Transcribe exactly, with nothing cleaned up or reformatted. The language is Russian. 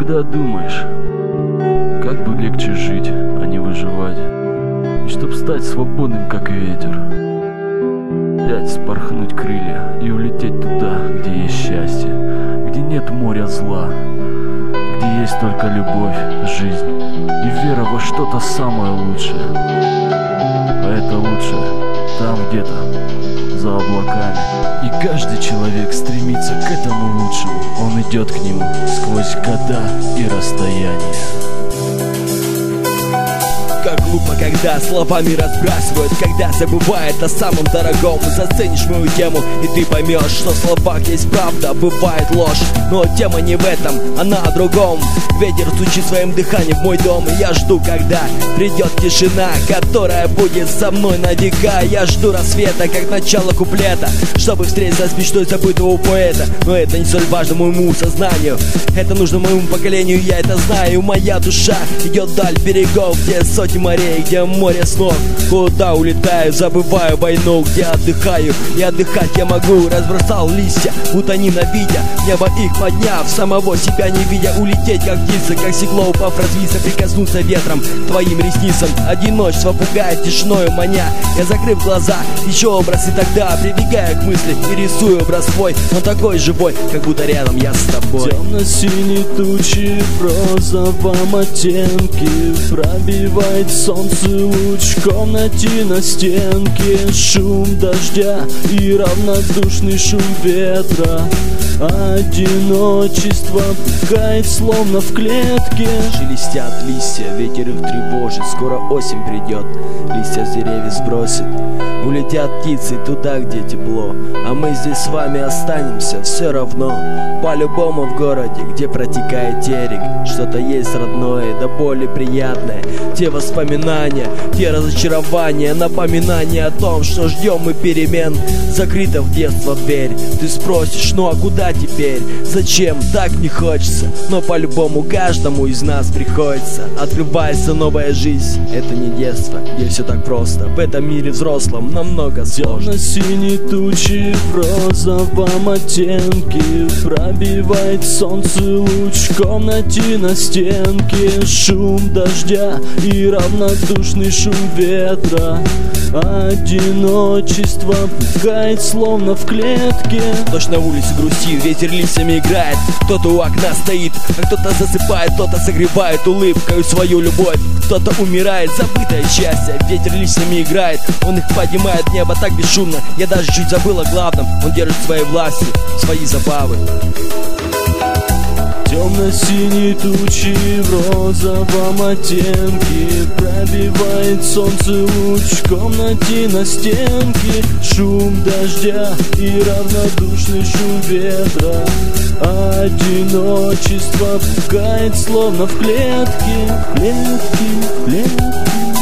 Иногда думаешь, как бы легче жить, а не выживать, и чтоб стать свободным, как ветер, взять, спорхнуть крылья и улететь туда, где есть счастье, где нет моря зла, где есть только любовь, жизнь и вера во что-то самое лучшее. А это лучшее там где-то за облаками. И каждый человек стремится к этому лучшему. Он идет к нему сквозь года и расстояния. Как глупо, когда словами разбрасывают, когда забывает о самом дорогом. Заценишь мою тему, и ты поймешь, что в словах есть правда, бывает ложь. Но тема не в этом, она о другом. Ветер стучит своим дыханием в мой дом, и я жду, когда придет тишина, которая будет со мной навека. Я жду рассвета, как начало куплета, чтобы встретиться с мечтой забытого поэта. Но это не столь важно моему сознанию, это нужно моему поколению, я это знаю. Моя душа идет вдаль берегов, где сотни морей, где море снов. Куда улетаю, забываю войну, где отдыхаю, и отдыхать я могу. Разбросал листья, будто ненавидя небо их подняв, самого себя не видя. Улететь как птица, как стекло упав, развиться, прикоснуться ветром к твоим ресницам. Одиночество пугает тишиною маня. Я, закрыв глаза, ищу образ, и тогда прибегаю к мысли и рисую образ свой, но такой живой, как будто рядом я с тобой. Темно-синие тучи в розовом оттенке, пробивает солнце луч в комнате на стенке. Шум дождя и равнодушный шум ветра. Одиночество пугает, словно в клетке. Шелестят листья, ветер их тревожит. Скоро осень придет, листья с деревьев сбросит. Улетят птицы туда, где тепло, а мы здесь с вами останемся все равно. По-любому в городе, где протекает терек, что-то есть родное, да более приятное. Те воспоминания, те разочарования, напоминания о том, что ждем мы перемен. Закрыта в детство дверь. Ты спросишь, ну а куда теперь? Зачем? Так не хочется. Но по-любому каждому из нас приходится. Открывается новая жизнь. Это не детство, где все так просто. В этом мире взрослом намного сложно. Темно-синие тучи в розовом оттенке, пробивает солнце луч в комнате на стенке. Шум дождя и равнодушный шум ветра. Одиночество пугает, словно в клетке. Дождь на улице грустит, ветер листьями играет. Кто-то у окна стоит, а кто-то засыпает, кто-то согревает улыбкой свою любовь. Кто-то умирает, забытое счастье. Ветер листьями играет, он их поднимает в небо так бесшумно. Я даже чуть забыл о главном, он держит своей власти, свои забавы. Темно-синие тучи в розовом оттенке, пробивает солнце луч в комнате на стенке. Шум дождя и равнодушный шум ветра. Одиночество пугает, словно в клетке, клетке, клетке.